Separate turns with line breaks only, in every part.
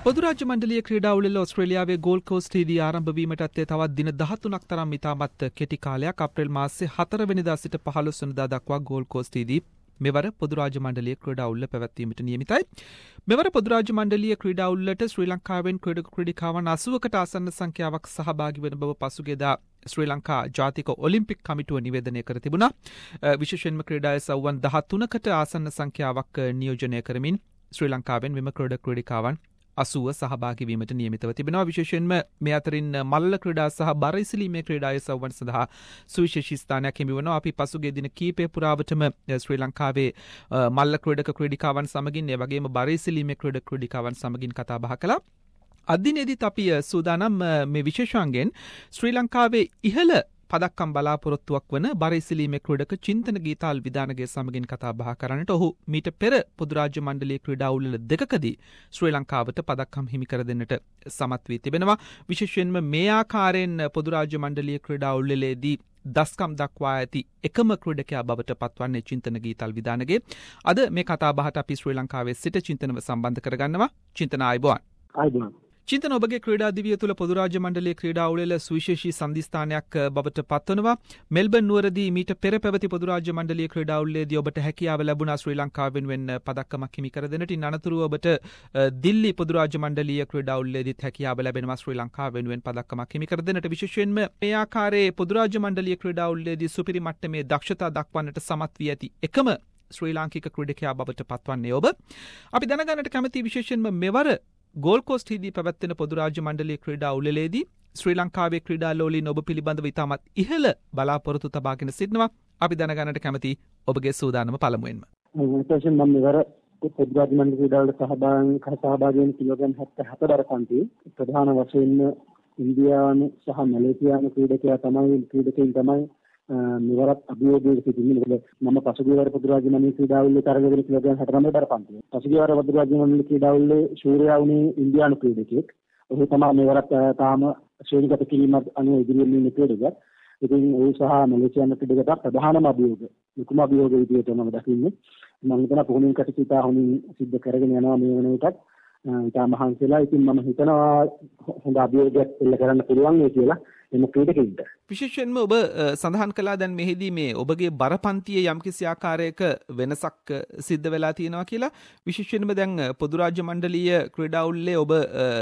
පොදු රාජ්‍ය මණ්ඩලීය ක්‍රීඩාවලිවල ඕස්ට්‍රේලියාවේ ගෝල්ඩ් කෝස්ට්දී ආරම්භ වීමට ඇත්තේ තවත් දින 13ක් තරම් ඉතාමත් කෙටි කාලයක්. අප්‍රේල් මාසයේ 4 වෙනිදා සිට 15 වෙනිදා දක්වා ගෝල්ඩ් කෝස්ට්දී මෙවර පොදු රාජ්‍ය මණ්ඩලීය ක්‍රීඩාවලිවල පැවැත්වීමට නියමිතයි. මෙවර පොදු රාජ්‍ය මණ්ඩලීය ක්‍රීඩාවලිවලට ශ්‍රී ලංකාවෙන් ක්‍රීඩකාවන් 80කට ආසන්න සංඛ්‍යාවක් සහභාගී වන බව පසුගියදා ශ්‍රී ලංකා ජාතික ඔලිම්පික් කමිටුව නිවේදනය කර තිබුණා. විශේෂයෙන්ම ක්‍රීඩා සවුවන් 13කට ආසන්න සංඛ්‍යාවක් නියෝජනය කරමින් ශ්‍රී ලංකාවෙන් මෙම ක්‍රීඩකාවන් 80 සහභාගී වීමට නියමිතව තිබෙනවා. විශේෂයෙන්ම මේ අතරින් මල්ල ක්‍රීඩා සහ බර ඉසිලීමේ ක්‍රීඩාවේ සවුවන් සඳහා සුවිශේෂී ස්ථානයක් හිමි වෙනවා. අපි පසුගිය දින කීපය පුරාවටම ශ්‍රී ලංකාවේ මල්ල ක්‍රීඩකාවන් සමගින් ඒ වගේම බර ඉසිලීමේ ක්‍රීඩකාවන් සමගින් කතා බහ කළා. අදිනේදීත් අපි සූදානම් මේ විශේෂාංගයෙන් ශ්‍රී ලංකාවේ ඉහළ පදක්කම් බලාපොරොත්තුවක් වන බර ඉසිලීමේ ක්‍රීඩක චින්තන ගීතාල් විදානගේ සමගින් කතා බහ කරන්නට ඔහු මීට පෙර පොදු රාජ්‍ය මණ්ඩලීය ක්‍රීඩාවලිවල දෙකකදී ශ්‍රී ලංකාවට පදක්කම් හිමි කර දෙන්නට සමත් වී තිබෙනවා. විශේෂයෙන්ම මේ ආකාරයෙන් පොදු රාජ්‍ය මණ්ඩලීය ක්‍රීඩාවලිවලදී දස්කම් දක්වා ඇති එකම ක්‍රීඩකයා බවට පත්වන්නේ චින්තන ගීතාල් විදානගේ. අද මේ කතා බහට අපි ශ්‍රී ලංකාවේ සිට චින්තනව සම්බන්ධ කරගන්නවා. චින්තන ආයුබෝවන්.
ආයුබෝවන්.
චින්තන ඔබගේ ක්‍රීඩා දිවිය තුළ පොදු රාජ්‍ය මණ්ඩලීය ක්‍රීඩාවලිවල සුවිශේෂී සන්ධිස්ථානයක් බවට පත්වනවා. මෙල්බන් නුවරදී මීට පෙර පැවති පොදු රාජ්‍ය මණ්ඩලීය ක්‍රීඩාවලිවලදී ඔබට හැකියාව ලැබුණා ශ්‍රී ලංකාව වෙනුවෙන් පදක්කමක් හිමි කර දෙන්නට. ඉන් අනතුරුව ඔබට දිල්ලි පොදු රාජ්‍ය මණ්ඩලීය ක්‍රීඩාවලිවලදීත් හැකියාව ලැබෙනවා ශ්‍රී ලංකාව වෙනුවෙන් පදක්කමක් හිමි කර දෙන්නට. විශේෂයෙන්ම මේ ආකාරයේ පොදු රාජ්‍ය මණ්ඩලීය ක්‍රීඩාවලිවලදී සුපිරි මට්ටමේ දක්ෂතා දක්වන්නට සමත් වී ඇති එකම ශ්‍රී ලාංකික ක්‍රීඩකයා බවට පත්වන්නේ ඔබ. අපි දැනගන්නට කැමති විශේෂයෙන්ම මෙවර ගෝල්ඩ් කෝස්ට්දී පැවැත්වෙන පොදු රාජ්‍ය මණ්ඩලීය ක්‍රීඩාවලිවලදී ශ්‍රී ලංකාවේ ක්‍රීඩාලෝලීන් ඔබ පිළිබඳව ඉතාමත් ඉහළ බලාපොරොත්තු තබාගෙන සිටිනවා. අපි දැනගන්නට කැමති ඔබගේ සූදානම පළමුවෙන්ම.
විශේෂයෙන් මම මෙවර පොදු රාජ්‍ය මණ්ඩලීය ක්‍රීඩාවලට සහභාගී වෙන කිලෝග්‍රෑම් 77 බර පන්ති ප්‍රධාන වශයෙන්ම ඉන්දියානු සහ මැලේසියානු ක්‍රීඩකයන් තමයි මෙවරත් අභියෝගයක සිටින්නේ. මොකද මම පසුගිය වර පොදු රාජ්‍ය මණ්ඩලීය ක්‍රීඩාවලියේ තරගවල කිලෝග්‍රෑම් 69 බර පන්තිය. පසුගිය වර පොදු රාජ්‍ය මණ්ඩලීය ක්‍රීඩාවලියේ ශූරයා වුණේ ඉන්දියානු ක්‍රීඩකයෙක්. ඔහු තමයි මෙවරත් තාම ශ්‍රේණිගත කිරීමත් අනුව ඉදිරියෙන් ඉන්න ක්‍රීඩකයෙක්. ඉතින් ඔහු සහ මැලේසියානු ක්‍රීඩකයාට ප්‍රධානම අභියෝග ලොකුම අභියෝග විදියට මම දකින්නේ. මම හිතනවා පුහුණුවෙන් කටයුතු හොඳින් සිද්ධ කරගෙන යනවා මේ වෙන එකත්. ඉතා මහන්සිලා. ඉතින් මම හිතනවා හොඳ අභියෝගයක් එල්ල කරන්න පුළුවන් මේ කියලා එම ක්‍රීඩකෙක්ට.
විශේෂයෙන්ම ඔබ සඳහන් කළා දැන් මෙහිදී මේ ඔබගේ බරපන්තියේ යම්කිසි ආකාරයක වෙනසක් සිද්ධ වෙලා තියෙනවා කියලා. විශේෂයෙන්ම දැන් පොදු රාජ්‍ය මණ්ඩලීය ක්‍රීඩාවලියේ ඔබ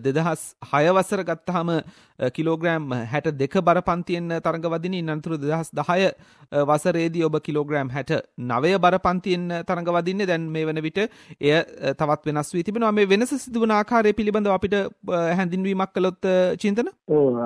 2006 වසර ගත්තාම කිලෝග්‍රෑම් 62 බරපන්තියෙන් තරඟ වදිනින් අනතුරු 2010 වසරේදී ඔබ කිලෝග්‍රෑම් 69 බරපන්තියෙන් තරඟ වදින්නේ. දැන් මේ වන විට එය තවත් වෙනස් වී තිබෙනවා. මේ වෙනස සිදුවන ආකාරය පිළිබඳව අපිට හැඳින්වීමක් කළොත් චින්තන.
ඔව්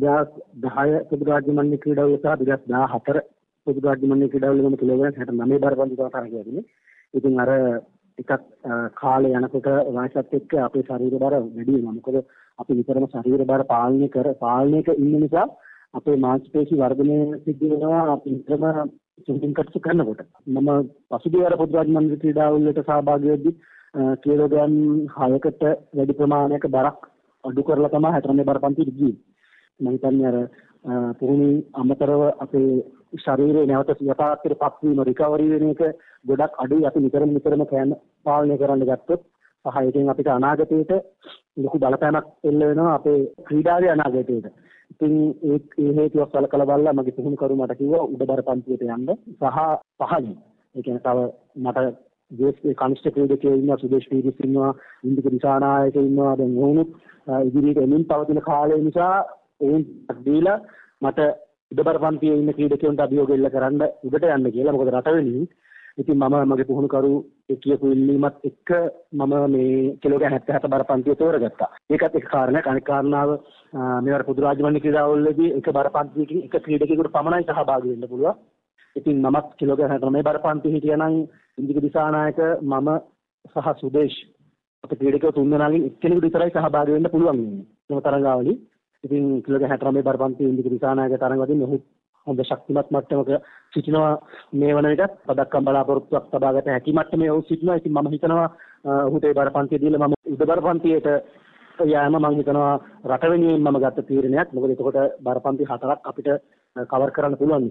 2010 පොදු රාජ්‍ය මණ්ඩලීය ක්‍රීඩාවලිය සහ 2014 පොදු රාජ්‍ය මණ්ඩලීය ක්‍රීඩාවලිය වල කිලෝග්‍රෑම් 69 බරපන්ති තමයි තරඟ යන්නේ. ඉතින් අර එකක් කාලේ යනකොට වයසත් එක්ක අපේ ශරීර බර වැඩි වෙනවා. මොකද අපි විතරම ශරීර බර පාලනයක ඉන්න නිසා අපේ මාංශපේශි වර්ධනය සිද්ධ වෙනවා අපි විතරම සුන්දරින් කටයුතු කරනකොට. මම පසුගිය වර පොදු රාජ්‍ය මණ්ඩලීය ක්‍රීඩාවලියට සහභාගී වෙද්දී කිලෝග්‍රෑම් 6කට වැඩි ප්‍රමාණයක බරක් අඩු කරලා තමයි 69 බරපන්තියට ගියේ. මම හිතන්නේ අර පුහුණුවෙන් අමතරව අපේ ශරීරයේ නැවත යථාර්ථයටපත් වීම රිකවරි වෙන එක ගොඩක් අඩුයි. අපි නිතරම කෑම පාලනය කරන්න ගත්තොත් සහ ඒකෙන් අපිට අනාගතයට ලොකු බලපෑමක් එල්ල වෙනවා අපේ ක්‍රීඩාවේ අනාගතයට. ඉතින් ඒ හේතුව සලකලා බලලා මගේ පුහුණුකරු මට කිව්වා උඩ බරපන්තියට යන්න සහ පහළින්. ඒ කියන්නේ තව මට දේශීය කනිෂ්ඨ ක්‍රීඩකයෝ ඉන්නවා, සුදේශ් පීරිස් ඉන්නවා, ඉන්දික දිසානායක ඉන්නවා. දැන් වුණුත් ඉදිරියට එමින් පවතින කාලය නිසා එයින් දීලා මට උඩබරපන්තියේ ඉන්න ක්‍රීඩකයන්ට අභියෝග එල්ල කරන්න උඩට යන්න කියලා. මොකද රට වෙනුවෙන්. ඉතින් මම මගේ පුහුණුකරු කියපු ඉල්ලීමත් එක්ක මම මේ කිලෝග්‍රෑම් 77 බරපන්තිය තෝරගත්තා. ඒකත් එක කාරණයක්. අනෙක් කාරණාව මේවර පොදු රාජ්‍ය මණ්ඩලීය ක්‍රීඩාවලදී එක බරපන්තියකින් එක ක්‍රීඩකයෙකුට පමණයි සහභාගී වෙන්න පුළුවන්. ඉතින් මමත් කිලෝග්‍රෑම් 69 බරපන්තිය හිටියනම් ඉන්දික දිසානායක මම සහ සුදේශ් අපේ ක්‍රීඩකයෝ තුන්දෙනාගෙන් එක්කෙනෙකුට විතරයි සහභාගී වෙන්න පුළුවන් වෙන්නේ. මේ තරඟාවලිය. ඉතින් කිලෝග්‍රෑම් 69 බරපන්තියේ ඉන්දික දිසානායක තරඟ වදින්න ඔහු හොඳ ශක්තිමත් මට්ටමක සිටිනවා. මේ වන විට පදක්කම් බලාපොරොත්තුවක් තබාගත හැකි මට්ටමේ ඔහු සිටිනවා. ඉතින් මම හිතනවා ඔහුට ඒ බරපන්තිය දීලා මම උඩ බරපන්තියට යෑම මම හිතනවා රට වෙනුවෙන් මම ගත්ත තීරණයක්. මොකද එතකොට බරපන්ති 4ක් අපිට කවර් කරන්න පුළුවන් නිසා.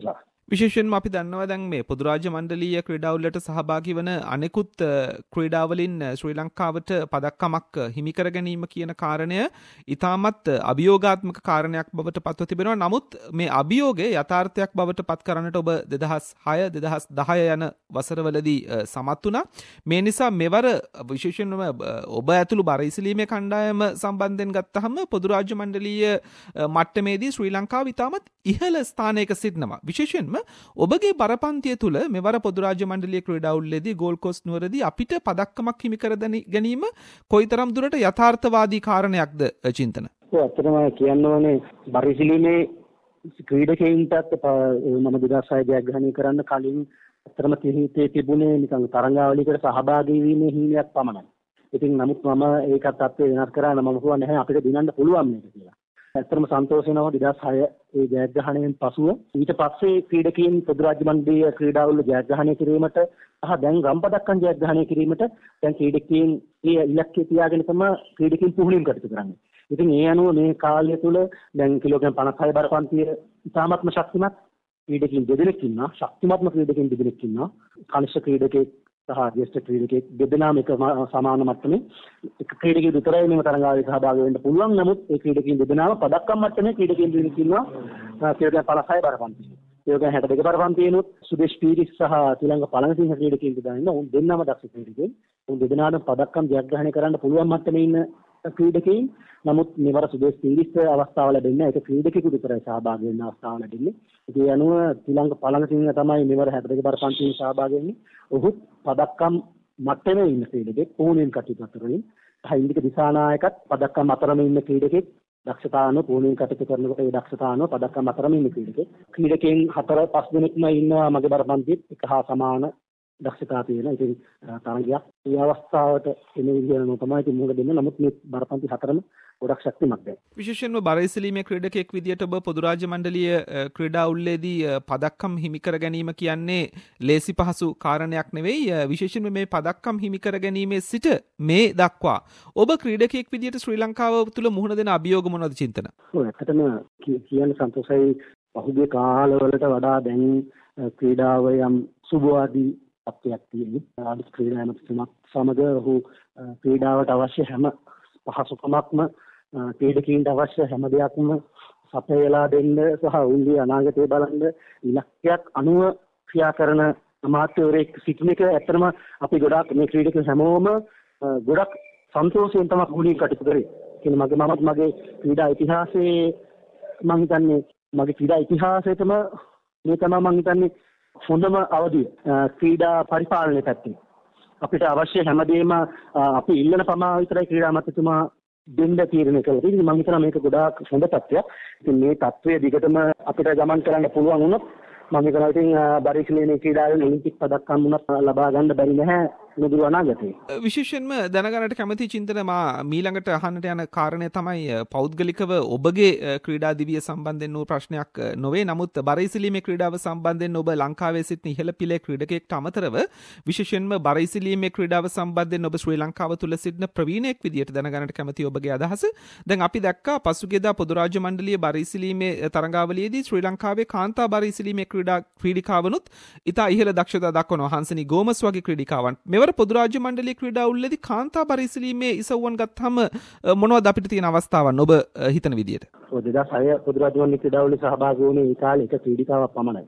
විශේෂයෙන්ම අපි දන්නවා දැන් මේ පොදු රාජ්‍ය මණ්ඩලීය ක්‍රීඩාවලට සහභාගී වන අනෙකුත් ක්‍රීඩාවලින් ශ්‍රී ලංකාවට පදක්කමක් හිමි කර ගැනීම කියන කාරණය ඉතාමත් අභියෝගාත්මක කාරණයක් බවට පත්ව තිබෙනවා. නමුත් මේ අභියෝගය යථාර්ථයක් බවට පත් කරන්නට ඔබ 2006 2010 යන වසරවලදී සමත් වුණා. මේ නිසා මෙවර විශේෂයෙන්ම ඔබ ඇතුළු බර ඉසිලීමේ කණ්ඩායම සම්බන්ධයෙන් ගත්තහම පොදු රාජ්‍ය මණ්ඩලීය මට්ටමේදී ශ්‍රී ලංකාව ඉතාමත් ඉහළ ස්ථානයක සිටිනවා. විශේෂයෙන්ම ඔබගේ බරපන්තිය තුල මෙවර පොදු රාජ්‍ය මණ්ඩලීය ක්‍රීඩාවලදී ගෝල්ඩ් කෝස්ට් නුවරදී අපිට පදක්කමක් හිමි කර ගැනීම කොයිතරම් දුරට යථාර්ථවාදී කාරණයක්ද චින්තන?
ඇත්තටම කියන්න ඕනේ බරිසිලීමේ ක්‍රීඩකයින්ටත් මම 2006 ජයග්‍රහණය කරන්න කලින් ඇත්තටම හිතේ තිබුණේ නිකන් තරංගාවලියකට සහභාගී වීමේ හිමියක් පමණයි. ඉතින් නමුත් මම ඒකත් තත්ත්වය වෙනස් කරා නම් මම කියන්නේ නැහැ අපිට දිනන්න පුළුවන් මේක කියලා. ඇත්තටම සන්තෝෂ වෙනවා 2006 ඒ ජයග්‍රහණයෙන් පසුව ඊට පස්සේ ක්‍රීඩකයන් පොදු රාජ්‍ය මණ්ඩලීය ක්‍රීඩාවල ජයග්‍රහණය කිරීමට සහ දැන් රම්පදක්කම් ජයග්‍රහණය කිරීමට දැන් ක්‍රීඩකයන් ඒ ඉලක්කය තියාගෙන තමයි ක්‍රීඩකයන් පුහුණුවීම් කටයුතු කරන්නේ. ඉතින් ඒ අනුව මේ කාලය තුල දැන් කිලෝග්‍රෑම් 56 බරපන්තිය ඉතාමත්ම ශක්තිමත් ක්‍රීඩකයන් දෙදෙනෙක් ඉන්නවා. ශක්තිමත්ම ක්‍රීඩකයන් දෙදෙනෙක් ඉන්නවා. කනිෂ්ඨ ක්‍රීඩකයෙක් සහ ජ්‍යෙෂ්ඨ ක්‍රීඩකයෙක් දෙදෙනාම එක සමාන මට්ටමේ එක ක්‍රීඩකයෙකු විතරයි මේ තරඟාවලියට සහභාගී වෙන්න පුළුවන්. නමුත් ඒ ක්‍රීඩකයන් දෙදෙනාම පදක්කම් මට්ටමේ ක්‍රීඩකයන් දෙදෙනෙක් ඉන්නවා. කිලෝග්‍රෑම් 56 බරපන්තියේ. කිලෝග්‍රෑම් 62 බරපන්තියේනොත් සුදේශ් පීරිස් සහ ශ්‍රී ලංකා පළඟසිංහ ක්‍රීඩකයන් දෙදෙනා උන් දෙන්නම දක්ෂ ක්‍රීඩකයන්. උන් දෙදෙනාටම පදක්කම් ජයග්‍රහණය කරන්න පුළුවන් මට්ටමේ ඉන්න ක්‍රීඩකයන්. නමුත් මෙවර සුදේශ් පීරිස් අවස්ථාව ලැබෙන්නේ ඒක ක්‍රීඩකයෙකු විතරයි සහභාගී වෙන්න අවස්ථාව ලැබෙන්නේ. ඒ අනුව ශ්‍රී ලංකා පළඟසිංහ තමයි මෙවර 62 බරපන්තියේ සහභාගී වෙන්නේ. ඔහු පදක්කම් මට්ටමේ ඉන්න ක්‍රීඩකෙක් පුහුණුවෙන් කටයුතු කරමින් ඉන්දික දිසානායකත් පදක්කම් අතරම ඉන්න ක්‍රීඩකෙක් දක්ෂතාවන පුහුණුවෙන් කටයුතු කරනකොට ඒ දක්ෂතාවන පදක්කම් අතරම ඉන්න ක්‍රීඩකෙක්. ක්‍රීඩකයන් 4-5 දෙනෙක්ම ඉන්නවා මගේ බරපන්තියේ එක හා සමාන දක්ෂතාව තියෙන. ඉතින් තරගයක් මේ අවස්ථාවට එන විදිහම තමයි ඉතින් මොකද දෙන්න. නමුත් මේ බරපන්ති හතරම ගොඩක් ශක්තිමත් දැන්.
විශේෂයෙන්ම බර ඉසිලීමේ ක්‍රීඩකයෙක් විදියට ඔබ පොදු රාජ්‍ය මණ්ඩලීය ක්‍රීඩා උළෙලේදී පදක්කම් හිමි කර ගැනීම කියන්නේ ලේසි පහසු කාරණයක් නෙවෙයි. විශේෂයෙන්ම මේ පදක්කම් හිමි කර ගැනීමේ සිට මේ දක්වා ඔබ ක්‍රීඩකයෙක් විදියට ශ්‍රී ලංකාව තුළ මුහුණ දෙන අභියෝග මොනවද චින්තන?
ඔව් ඇත්තටම කියන්න සන්තෝෂයි. පහුගිය කාලවලට වඩා දැන් ක්‍රීඩාව යම් සුබවාදී තත්ත්වයක් තියෙනවා. ක්‍රීඩා ඇමතිතුමත් සමග ඔහු ක්‍රීඩාවට අවශ්‍ය හැම පහසුකමක්ම ක්‍රීඩකීන්ට අවශ්‍ය හැම දෙයක්ම සපයලා දෙන්න සහ උන්ගේ අනාගතය බලන්න ඉලක්කයක් අනුව ක්‍රියා කරන අමාත්‍යවරයෙක් සිටින එක ඇත්තටම අපි ගොඩක් මේ ක්‍රීඩක හැමෝම ගොඩක් සන්තෝෂයෙන් තමයි පුහුණුවෙන් කටයුතු කරේ. මගේ ක්‍රීඩා ඉතිහාසයේ මම හිතන්නේ මගේ ක්‍රීඩා ඉතිහාසයේම මේ තමයි මම හිතන්නේ හොඳම අවධිය ක්‍රීඩා පරිපාලනයේ පැත්තේ. අපිට අවශ්‍ය හැමදේම අපි ඉල්ලන ප්‍රමාණය විතරයි ක්‍රීඩා අමාත්‍යතුමා දෙන්න තීරණය කළා. ඉතින් මම හිතනවා මේක ගොඩාක් හොඳ තත්ත්වයක්. ඉතින් මේ තත්ත්වය දිගටම අපිට ගමන් කරන්න පුළුවන් වුණොත් මම හිතනවා ඉතින් බරිසිලීමේ ක්‍රීඩාවෙන් ඔලිම්පික් පදක්කම් වුණත් ලබා ගන්න බැරි නැහැ නුදුරු අනාගතේ.
විශේෂයෙන්ම දැනගන්නට කැමති චින්තන මා මීළඟට අහන්නට යන කාරණය තමයි පෞද්ගලිකව ඔබගේ ක්‍රීඩා දිවිය සම්බන්ධයෙන් වූ ප්‍රශ්නයක් නොවේ. නමුත් බරිසිලීමේ ක්‍රීඩාව සම්බන්ධයෙන් ඔබ ලංකාවේ සිටින ඉහළ පිළේ ක්‍රීඩකයෙක්ට අමතරව විශේෂයෙන්ම බරිසිලීමේ ක්‍රීඩාව සම්බන්ධයෙන් ඔබ ශ්‍රී ලංකාව තුළ සිටින ප්‍රවීණයෙක් විදියට දැනගන්නට කැමති ඔබගේ අදහස. දැන් අපි දැක්කා පසුගියදා පොදු රාජ්‍ය මණ්ඩලීය බරිසිලීමේ තරඟාවලියේදී ශ්‍රී ලංකාවේ කාන්තා බරිසිලීමේ ක්‍රීඩිකාවනුත් ඉතා ඉහළ දක්ෂතා දක්වනවා. හංසනි ගෝමස් වගේ ක්‍රීඩිකාවන් මෙවර පොදු රාජ්‍ය මණ්ඩලීය ක්‍රීඩා උළෙලේදී කාන්තා බරිසිලීමේ ඉසව්වන් ගත්තාම මොනවද අපිට තියෙන අවස්ථාවන් ඔබ හිතන විදියට?
2006 පොදු රාජ්‍ය මණ්ඩලීය ක්‍රීඩා උළෙලේ සහභාගී වුණේ ඒ කාලේ එක ක්‍රීඩිකාවක් පමණයි.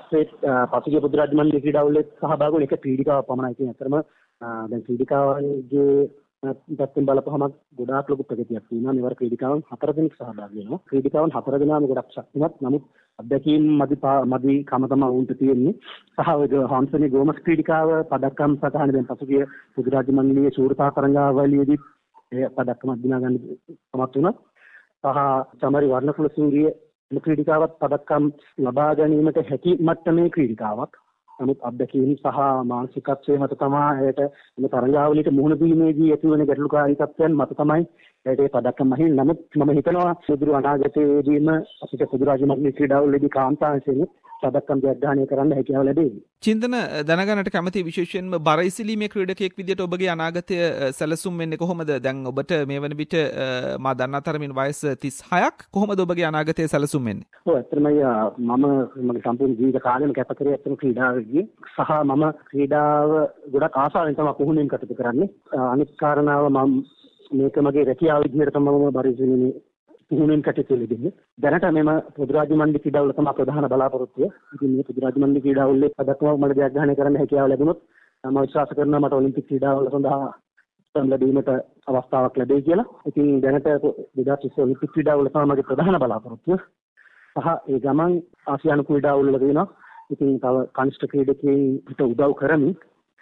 පසුගිය පොදු රාජ්‍ය මණ්ඩලීය ක්‍රීඩා උළෙලේ සහභාගී වුණේ එක ක්‍රීඩිකාවක් පමණයි. ඉතින් අතරම දැන් ක්‍රීඩිකාවන්ගේ පැත්තෙන් බලපුවම ගොඩාක් ලොකු ප්‍රගතියක් තියෙනවා. මෙවර ක්‍රීඩිකාවන් 4 දෙනෙක් සහභාගී වෙනවා. ක්‍රීඩිකාවන් 4 දෙනාම ගොඩක් ශක්තිමත්. නමුත් අධ්‍යක්ෂින් මදි කම තමයි වුන්ට තියෙන්නේ. සහ හාන්සනි ගෝමස් ක්‍රීඩිකාව පදක්කම් සටහන දැන් පසුගිය පොදු රාජ්‍ය මණ්ඩලීය ශූරතා තරඟාවලියේදී ඒ පදක්කම දිනා ගන්න සමත් වුණා. සහ චමරි වර්ණකුල සූරිය ක්‍රීඩිකාවත් පදක්කම් ලබා ගැනීමට හැකි මට්ටමේ ක්‍රීඩිකාවක්. නමුත් අධ්‍යක්ෂින් සහ මානසිකත්වයේ මත තමයි ඒට මේ තරඟාවලියට මුහුණ දීමේදී ඇතිවන ගැටලුකාරී තත්ත්වයන් මත තමයි ඒට පදක්කම් අහිමි. නමුත් මම හිතනවා සුදුරු අනාගතයේදීම අපිට පොදු රාජ්‍ය මණ්ඩලීය ක්‍රීඩාවලදී කාන්තාංශයෙන් පදක්කම් ජයග්‍රහණය කරන්න හැකියාව ලැබේවි.
චින්තන දැනගන්නට කැමති විශේෂයෙන්ම බරයිසිලීමේ ක්‍රීඩකයෙක් විදිහට ඔබගේ අනාගතය සැලසුම් වෙන්නේ කොහොමද? දැන් ඔබට මේ වන විට මා දන්නා තරමින් වයස 36ක්. කොහොමද ඔබගේ අනාගතය සැලසුම් වෙන්නේ?
ඔව් ඇත්තටම මම මගේ සම්පූර්ණ ජීවිත කාලෙම කැප කරේ ඇත්තම ක්‍රීඩාවේදී සහ මම ක්‍රීඩාව ගොඩක් ආසාවෙන් තමයි පුහුණුවෙන් කටයුතු කරන්නේ. අනිත් කාරණාව මම මේක මගේ රැකියාව විදිහට තමයි මම බරයිසිලීමේ පුහුණුවෙන් කටයුතු දෙන්නේ. දැනට මෙම පොදු රාජ්‍ය මණ්ඩල ක්‍රීඩාවල තමයි ප්‍රධාන බලාපොරොත්තුව. ඉතින් මේ පොදු රාජ්‍ය මණ්ඩල ක්‍රීඩාවල පදක්කම මට ජයග්‍රහණය කරන්න හැකියාව ලැබුණොත් මම විශ්වාස කරනවා මට ඔලිම්පික් ක්‍රීඩාවල සඳහා ලැබීමට අවස්ථාවක් ලැබෙයි කියලා. ඉතින් දැනට 2020 ඔලිම්පික් ක්‍රීඩාවල තමයි මගේ ප්‍රධාන බලාපොරොත්තුව. සහ ඒ ගමන් ආසියානු ක්‍රීඩාවල වෙනවා. ඉතින් තව කනිෂ්ඨ ක්‍රීඩකයින්ට උදව් කරමින්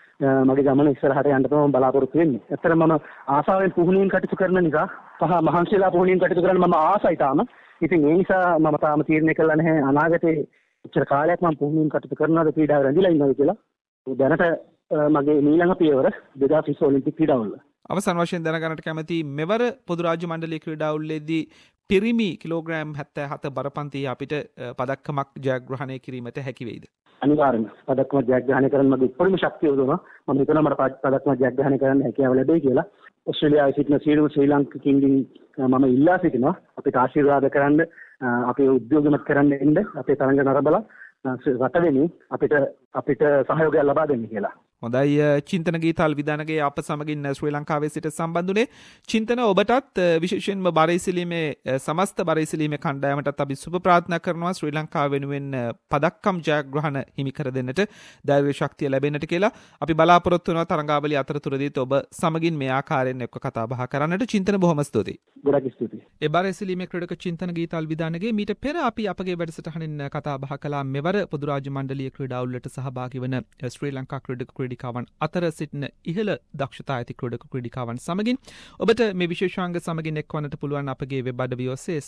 මගේ ගමන ඉස්සරහට යන්න තමයි බලාපොරොත්තු වෙන්නේ. ඇත්තටම මම ආසාවෙන් පුහුණුවෙන් කටයුතු කරන නිසා සහ මහන්සියලා පුහුණුවෙන් කටයුතු කරන්න මම ආසයි තාම. ඉතින් ඒ නිසා මම තාම තීරණය කළා නැහැ අනාගතේ උච්චර කාලයක් මම පුහුණුවෙන් කටයුතු කරනවාද ක්‍රීඩාව රැඳිලා ඉන්නවද කියලා. දැනට මගේ ඊළඟ පියවර 2020 ඔලිම්පික් ක්‍රීඩාවල.
අවසන් වශයෙන් දැනගන්නට කැමති මෙවර පොදු රාජ්‍ය මණ්ඩලයේ ක්‍රීඩාවලදී පිරිමි කිලෝග්‍රෑම් 77 බරපන්තිය අපිට පදක්කමක් ජයග්‍රහණය කිරීමට හැකි වෙයිද?
අනිවාර්යෙන්ම පදක්කම ජයග්‍රහණය කරන්න මගේ උපරිම ශක්තිය යොදවනවා. මම හිතනවා මට පදක්කම ජයග්‍රහණය කරන්න හැකියාව ලැබෙයි කියලා. ඔස්ට්‍රේලියාවේ සිටින සියලුම ශ්‍රී ලාංකිකයින්ගෙන් මම ඉල්ලා සිටිනවා අපිට ආශිර්වාද කරන්න, අපේ උද්යෝගමත් කරන්න එන්න, අපේ තරඟ නරඹලා රට වෙනුවෙන් අපිට සහයෝගය ලබා දෙන්න කියලා.
හොඳයි චින්තන ගීතාල් විදානගේ අප සමගින් ශ්‍රී ලංකාවේ සිට සම්බන්ධුනේ. චින්තන ඔබටත් විශේෂයෙන්ම බරයිසිලීමේ සමස්ත බරයිසිලීමේ කණ්ඩායමටත් අපි සුබ ප්‍රාර්ථනා කරනවා ශ්‍රී ලංකාව වෙනුවෙන් පදක්කම් ජයග්‍රහණ හිමි කර දෙන්නට ධෛර්ය ශක්තිය ලැබෙන්නට කියලා. අපි බලාපොරොත්තු වෙනවා තරඟාවලිය අතරතුරදීත් ඔබ සමගින් මේ ආකාරයෙන් එක්ක කතා බහ කරන්නට. චින්තන බොහොම ස්තුතියි.
ගොඩක් ස්තුතියි.
ඒ බරයිසිලීමේ ක්‍රීඩක චින්තන ගීතාල් විදානගේ මීට පෙර අපි අපගේ වැඩසටහනින් කතා බහ කළා මෙවර පොදු රාජ්‍ය මණ්ඩලීය ක්‍රීඩාවලට සහභාගී වන ශ්‍රී ලංකා ක්‍රීඩක ක්‍රීඩිකාවන් අතර සිටින ඉහළ දක්ෂතා ඇති ක්‍රීඩක ක්‍රීඩිකාවන් සමගින් ඔබට මේ විශේෂාංග සමගින් එක්වන්නට පුළුවන් අපගේ වෙබ් අඩවිය ඔස්සේ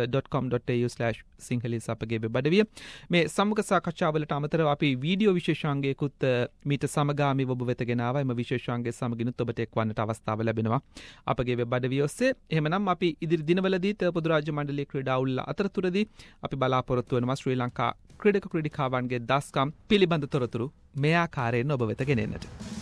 sbs.com.au/sinhalese අපගේ වෙබ් අඩවිය. මේ සම්මුඛ සාකච්ඡාවලට අමතරව අපි වීඩියෝ විශේෂාංගයකුත් මීට සමගාමීව ඔබ වෙත ගෙන ආවා. එම විශේෂාංගය සමගිනුත් ඔබට එක්වන්නට අවස්ථාව ලැබෙනවා අපගේ වෙබ් අඩවිය ඔස්සේ. එහෙමනම් අපි ඉදිරි දිනවලදීත් පොදු රාජ්‍ය මණ්ඩලීය ක්‍රීඩාවල අතරතුරදී අපි බලාපොරොත්තු වෙනවා ශ්‍රී ලංකා ක්‍රීඩක ක්‍රීඩිකාවන්ගේ දස්කම් පිළිබඳ තොරතුරු මේ ආකාරයෙන් ඔබ වෙත ගෙනෙන්නට.